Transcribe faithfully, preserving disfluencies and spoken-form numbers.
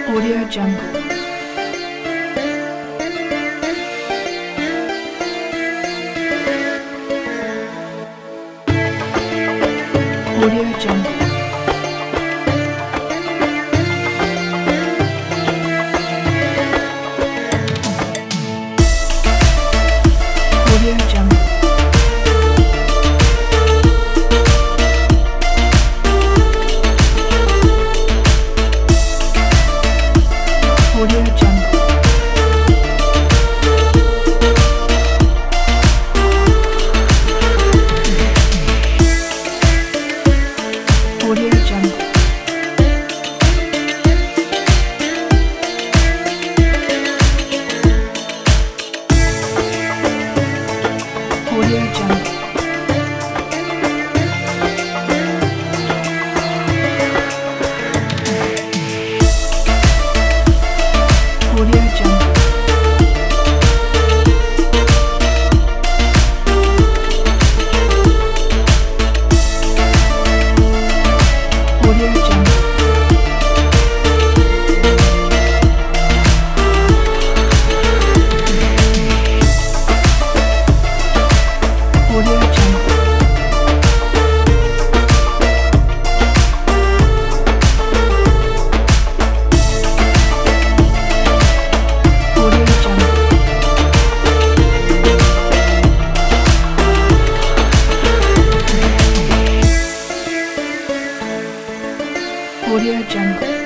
Audio Jungle. Audio Jungle. Audio Jungle. Audio Jungle. Audio Jungle. Audio Jungle. Audio Jungle. Audio Jungle. Audio Jungle. Audio Jungle. Audio Jungle.